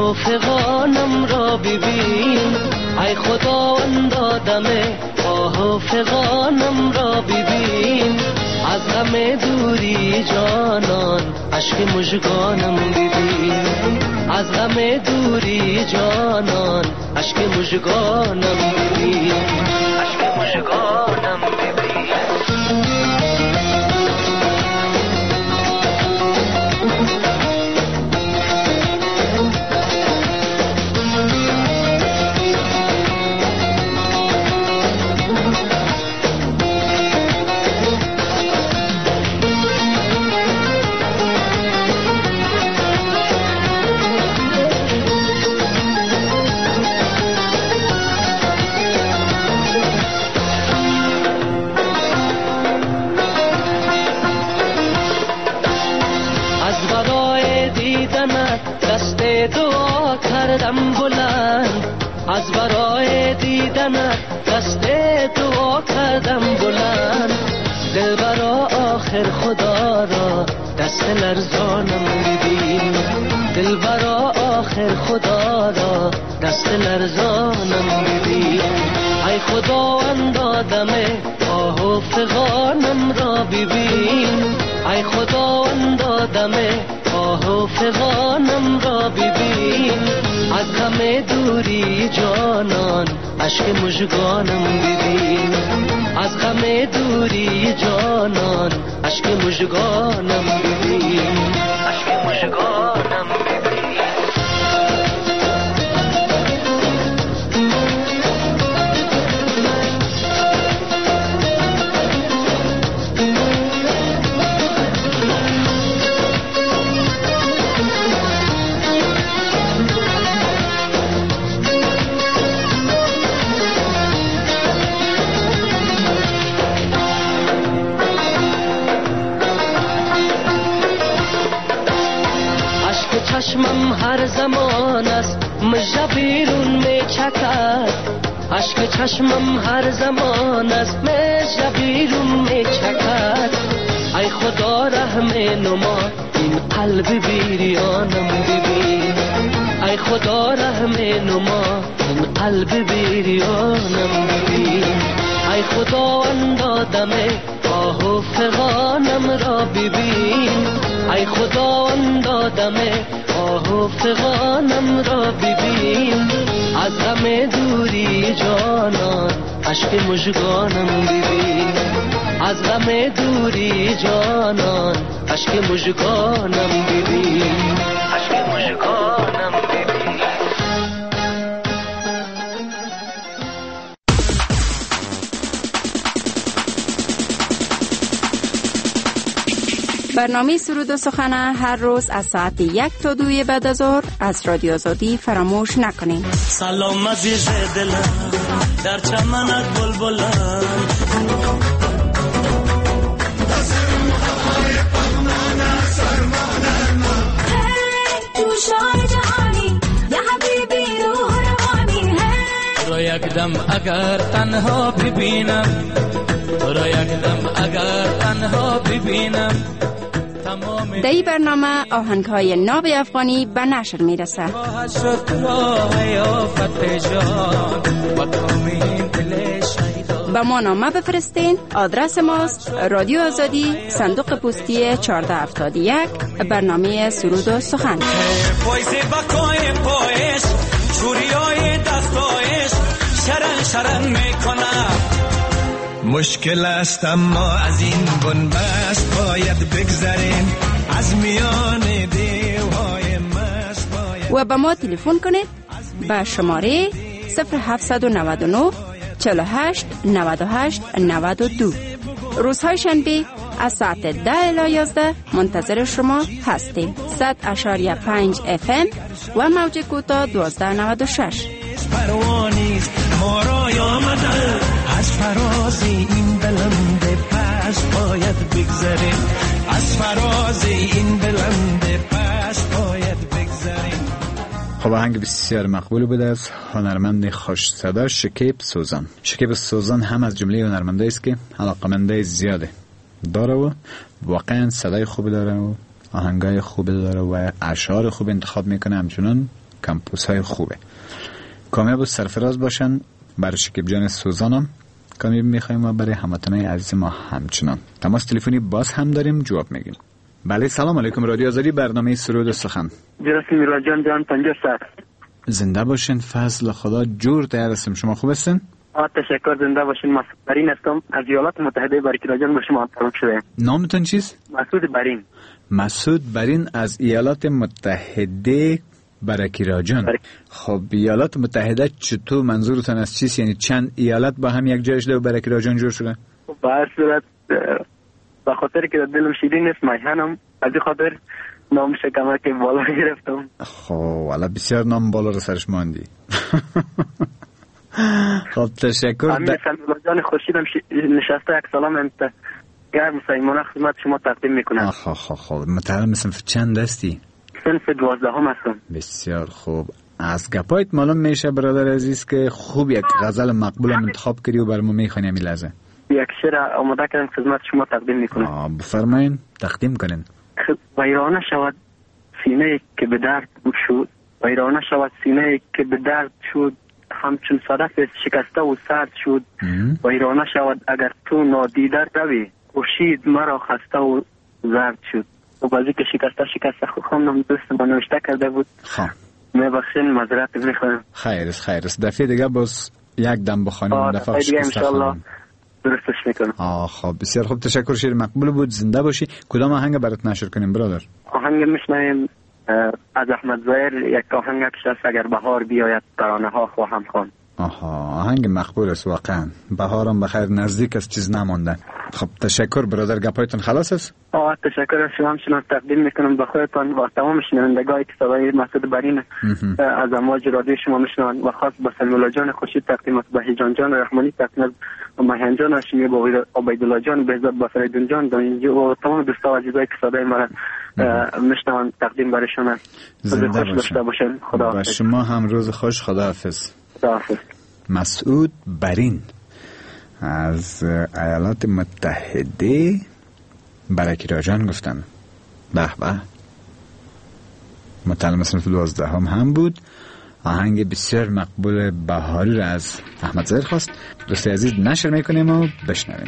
آه فغانم را ببین ای خداوند دم آه فغانم را ببین از غم دوری جانان اشک مژگانم ببین از غم دوری جانان اشک مژگانم ببین اشک مژگانم ببین دعا کردم بلند از برای دیدنت دست دعا کردم بلند دلبرا آخر خدا را دست لرزانم ببین دلبرا آخر خدا را دست لرزانم ببین ای خداوند دم آه و فغانم را ببین ای خداوند دم آه و فغانم را ببین از غم دوری جانان اشک مژگانم ببین از غم دوری جانان اشک مژگانم ببین اشک مژگانم ببین چشمم هر زمان است مژه بیرون می چکد اشک چشمم هر زمان است مژه بیرون می چکد ای خدا رحم نما این قلب بیریانم ببین ای خدا رحم نما این قلب بیریانم ببین ای خداوند دم آه و فغانم را ببین ای خداوند دم آه و فغانم را ببین از غم دوری جانان اشک مژگانم ببین از غم دوری جانان اشک مژگانم ببین اشک مژگانم ببین برنامه سرود و سخن هر روز از ساعت 1 تا 2 بعد از ظهر از رادیو آزادی فراموش نکنید. سلام عزیز دلم در چمنت بلبلم تو شهر جهانی یا حبیبی روح روانی رو یک دم اگر تنها ببینم رو یک دم اگر تنها ببینم در این برنامه آهنگ‌های ناب افغانی به نشر میرسه. به ما نامه بفرستین. آدرس ماست رادیو آزادی، صندوق پستی 1471، برنامه سرود و سخن. مشکل است اما از این بنبست باید بگذریم از میان دیوهای مست باید. و به ما تلفن کنید به شماره 0799 48 98 92. روزهای شنبه از ساعت 10 الی 11 منتظر شما هستیم. 100.5 FM و موج کوتاه 1296. پروانیست ما را آمده از فراز این بلند پس باید بگذریم از فراز این بلند پس باید بگذریم. خب آهنگ بسیار مقبول بوده از هنرمند خوش صدا شکیب سوزان. شکیب سوزان هم از جمله هنرمندایی است که علاقمندای زیاده داره و واقعا صدای خوبی داره و آهنگای خوبی داره و اشعار خوب انتخاب میکنه، همچنان کمپوس های خوبه. کامیاب و سرفراز باشن. برای شکیب جان سوزانم کامیاب میخوایم و برای هموطنان عزیز ما همچنان. تماس تلفنی باز هم داریم، جواب میگیم. بله سلام علیکم، رادیو آزادی، برنامه سرود و سخن. جناب میرا جان 50 سال زنده باشین، فضل خدا جور تیار هستم. شما خوب هستین؟ تشکر، زنده باشین. مسعود برین هستم از ایالات متحده برکیرا جان، به شما تعارف شده. نامتون چیست؟ مسعود برین. مسعود برین از ایالات متحده برکیرا جان. خب ایالات متحده چطور منظورتون از چیست؟ یعنی چند ایالت با هم یک جای شده و برکیرا جان جور شده؟ به هر صورت به خاطر که دلم شیرین است میهنم، از این خاطر نام شکمه که بالا گرفتم. خب والا بسیار نام بالا رو سرش ماندی. خب تشکر. همین سمیلا جان خورشیدم نشسته یک سلام انت گرم سیمانه خدمت شما تقدیم میکنم. خب متعلم صنف چند هستی؟ صنف 12 هستم. بسیار خوب. از گپایت معلوم میشه برادر عزیز که خوب یک غزل مقبول انتخاب کردی و برامون میخوانی همین لحظه. یک شعر آماده کردم خدمت شما تقدیم میکنم. بفرمایین تقدیم کنین. ویرانه شود سینه که به درد شد، ویرانه شود سینه که به درد شد، همچون صدف شکسته و سرد شد. ویرانه شود اگر تو نادیده روی، خورشید مرا خسته و زرد شد. و بازی که شکسته خواندم، دوست ما نوشته کرده بود. میبخشین، معذرت میخوایم. خیر است. دفعه دیگه باز یک دم بخوانیم. دفعه دیگه انشالله درستش میکنم. خب بسیار خوب، تشکر. شعر مقبول بود، زنده باشی. کدام آهنگ برات نشر کنیم برادر؟ آهنگ میشنویم از احمد ظاهر، یک آهنگ که اگر بهار بیاید ترانه ها خواهم خواند. آهنگ مقبول است واقعا. بهارم بخیر نزدیک است، چیز نمانده. خب تشکر برادر، گپایتون خلاص است؟ تشکر از شما. همچنان تقدیم میکنم به خودتان و تمام شنوندگانی که صدای مسعود برین از امواج رادیو شما میشنوند و خاص به سمیلا جان خورشید تقدیم به هیجان جان رحمانی، تقدیم به مهین جان هاشمی، به عبیدالله جان، بهزاد با فریدون جان و تمام دوستا و عزیزایی که صدای ما میشنوند تقدیم برایشان است. زنده باشین. خدا حافظ. شما هم روز خوش. خدا حافظ. مسعود برین از ایالات متحده برکیرا جان گفتن. به متعلم صنف 12 هم بود. آهنگ بسیار مقبول بهاری را از احمد ظاهر خواست. دوستی عزیز نشر میکنیم و بشنویم.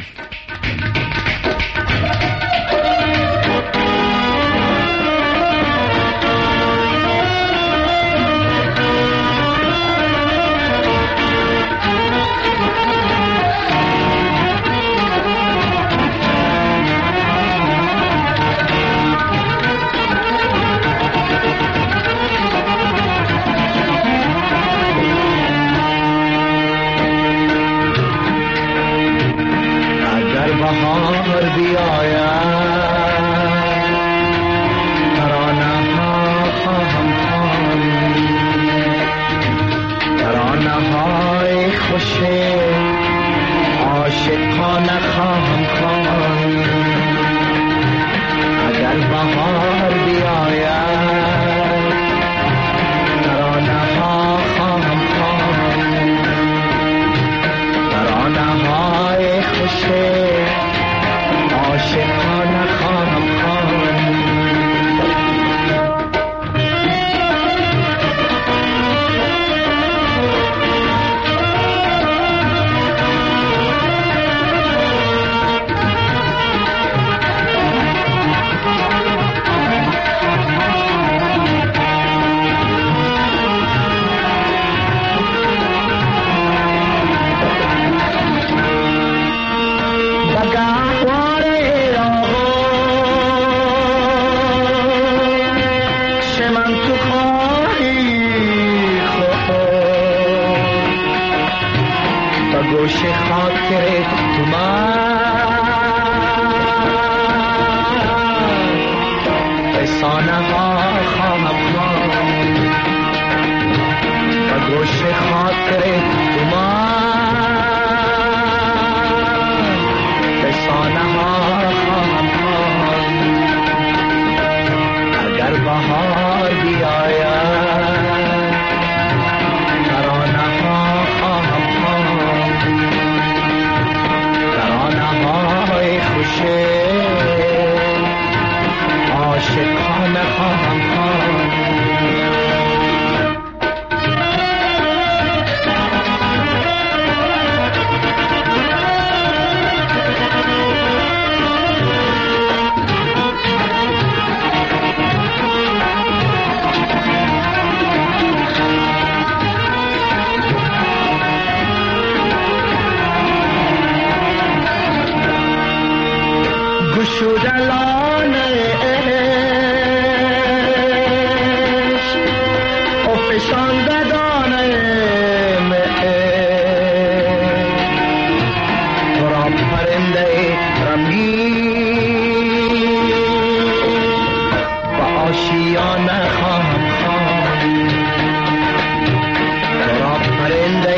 شودلان عشق و فشاندگان تو را پرنده رنگین با آشیانه خواهم خواند تو را پرنده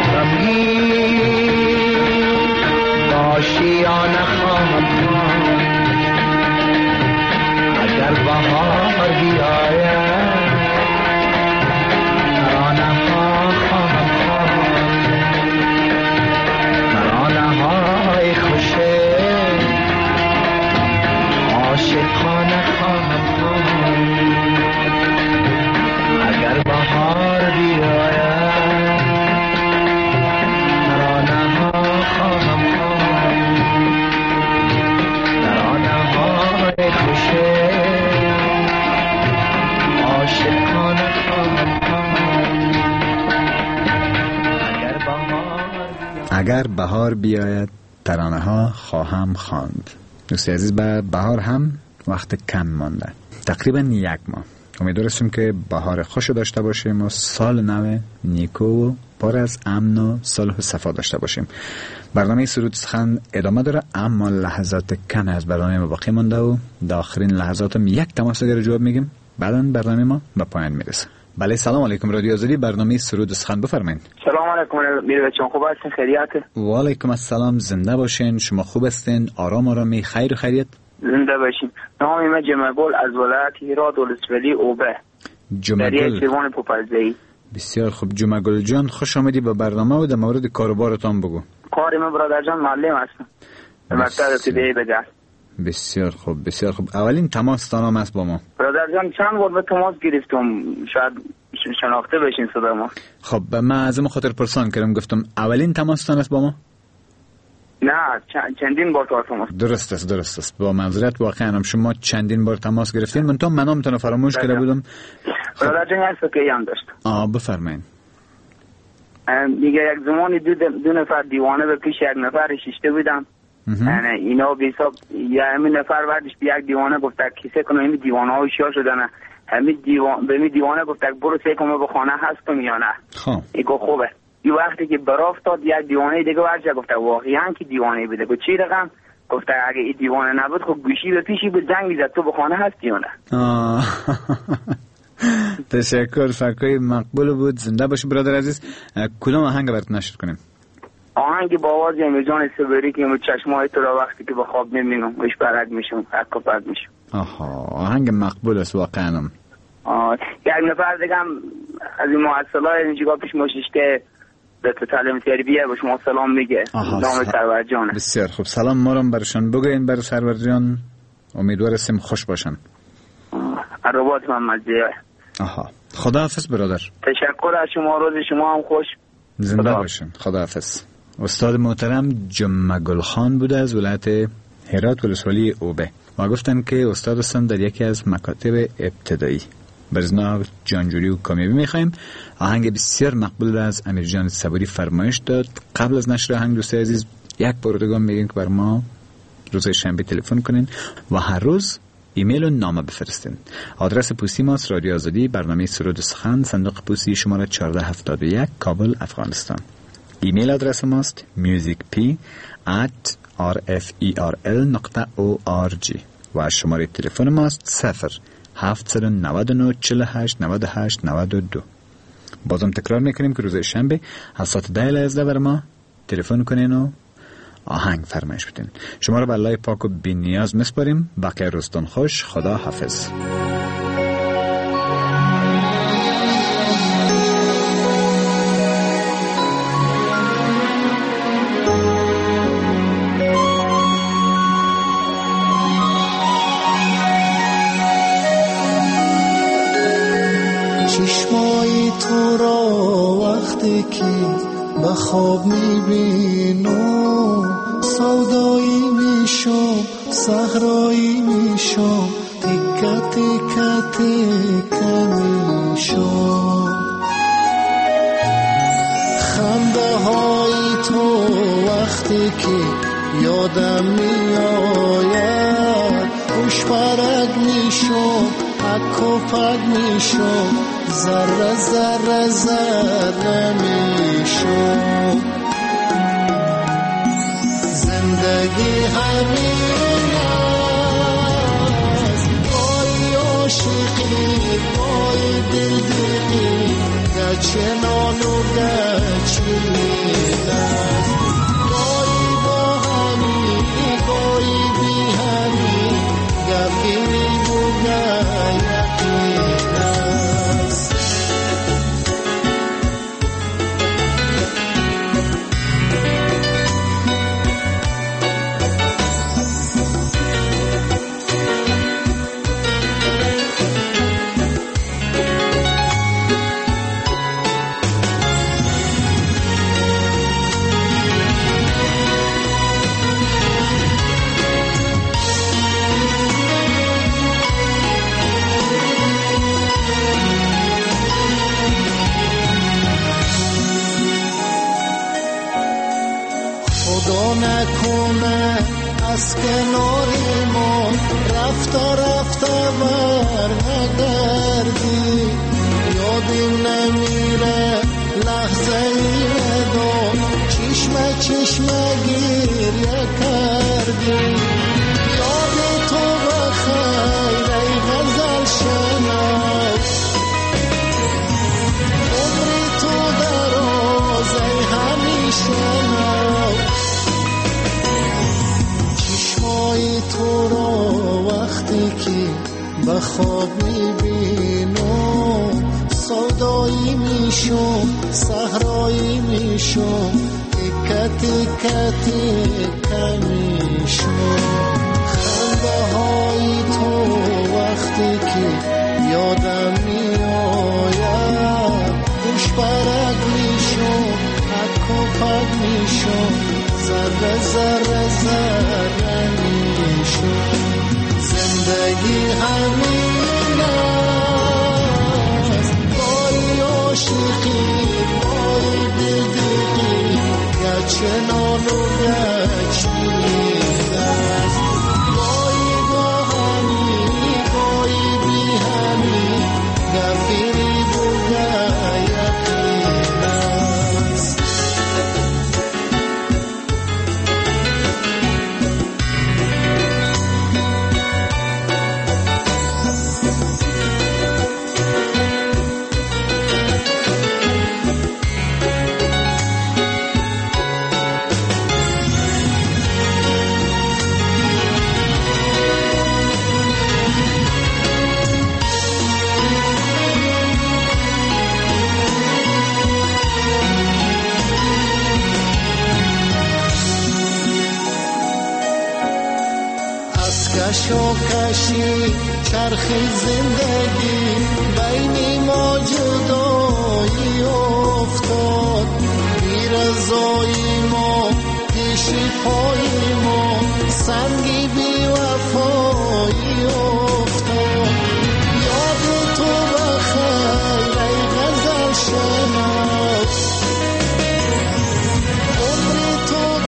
رنگین با آشیانه خواهم خواند اگر بهار بیاید ترانه ها خواهم خواند ترانه های خوش عاشقانه خواهم خواند اگر بهار بیاید ترانه ها خواهم خواند ترانه های خوش عاشقانه خواهم خواند اگر بهار بیاید ترانه ها خواهم خواند. دوستی عزیز، به بهار هم وقت کم مانده، تقریبا 1 ماه. امیدوارم که بهار خوش داشته باشیم و سال نو نیکو و پر از امن و صلح و صفا داشته باشیم. برنامه سرود سخن ادامه داره، اما لحظات کم از برنامه ما باقی مانده و در آخرین لحظات هم 1 تماسگر جواب میگیم، بعداً برنامه ما به پایان میرسه. بله، سلام علیکم. رادیو آزادی، برنامه سرود سخن، بفرمایید. سلام علیکم میر بچه‌ها، خوب هستین؟ خیریت؟ و علیکم السلام، زنده باشین. شما خوب هستین؟ آرام آرامی، خیر و خیریت؟ زنده باشین. نام من جمعگل از ولایت هرات ولسوالی اوبه. جمعگل سیوان پوپلزئی. بسیار خوب. جمعگل جان، خوش آمدی به برنامه و در مورد کاروبارتان بگو. کار من برادر جان معلم هستم. مکتب ابتدایی بگرد. بسیار خوب، بسیار خوب. اولین تماس تانم است با ما. برادر جان چند بار به تماس گرفتم، شاید شناخته بشین صدا ما. خب من از ما خاطر پرسان کردم، گفتم اولین تماس تان است با ما؟ نه، چندین بار تماس. درست است. با معذرت، واقعا شما چندین بار تماس گرفتین، من تو منامتون فراموش کرده بودم. برادر جان هست که هم داشت. بفرمایید. دیگه یک زمانی دو نفر دیوانه به پیش یک نفر شیشته بودم. یعنی اینا به حساب همین نفر بعدش به یک دیوانه گفت کیسه کنه این دیوانه ها شیا شدن، همین دیوانه گفت برو سه کنه به خانه هستم یا نه. خب ایگو خوبه. این وقتی که برا افتاد یک دیوانه دیگه ورجه گفت واقعا که دیوانه بوده. گفت چی رقم؟ گفت اگه این دیوانه نبود خب گوشی به پیشی به زنگ زد تو به خانه هستی یا نه. تشکر، فکرای مقبول بود. زنده باشی برادر عزیز. کدام آهنگ برات نشر کنیم؟ آهنگ با آواز امیرجان صبری که چشمای تو را وقتی که به خواب نمیبینم وش برگ میشم، حق و پرد میشم. آهنگ مقبول است واقعا. یک نفر دیگه هم از این محصلای اینجا پیش ماشیشته به تعلیم تربیه به شما سلام میگه. نام سرور جانه. بسیار خوب، سلام ما رو برشان بگوین برای سرور جان. امیدوارم خوش باشن. عربات محمد زیاد. خداحافظ برادر. تشکر از شما، روز شما هم خوش. زنده باشین. خداحافظ. استاد محترم جمعگل خان بوده از ولایت هرات ولسوالی اوبه و گفتن که استاد هستن در یکی از مکاتب ابتدایی. برزنا جانجوری و کامیابی میخوایم. آهنگ بسیار مقبول از امیرجان صبری فرمایش داد. قبل از نشر آهنگ دوست عزیز یک بار دیگه میگیم که بر ما روز شنبه تلفن کنین و هر روز ایمیل و نامه بفرستین. آدرس پستی ماست رادیو آزادی، برنامه سرود سخن، صندوق پستی شماره 1471 کابل افغانستان. ایمیل آدرس ماست musicp@rferl.org و شماره تلفن ماست 0799 48 98 92. بازم تکرار میکنیم که روز شنبه از ساعت 10 بر ما تلفن کنین و آهنگ فرمایش بدین. شما رو به الله پاک و بی نیاز میسپاریم. بقیه روزتون خوش. خدا حافظ. چشمای تو را وقتی که به خواب میبینم سودایی میشم، صحرایی میشم، تکه تکه تکه میشم. خنده های تو وقتی که یادم میآید خوش برگ میشم حک و پک میشم ذره ذره ذره میشم زندگی همین است گاهی عاشقی گاهی دلدلی گچنان و گچین است گاهی با همی گاهی بی همی گفی بوده یقین است نکنه از کنار ما رفته رفته بر نگردی یادم نمیره لحظه ای ودا چشمه چشمه گریه کردی یاد تو بخیر ای غزل شنو عمری تو دراز ای همیشه تو را وقتی که به خواب میبینم سودایی میشم صحرایی میشم تیکه تیکه تیکه میشم خنده های تو وقتی که یادم میآید خوش برگ میشم حک و پک میشم ذره ذره ذره میشم زندگی همین است گاهی عاشقی گاهی دلدلی گچنان و گچین است گاهی با همی گاهی بی همی گفیری بوده یقین است کشی چرخ زندگی بین ما جدایی افتاد بی رضایی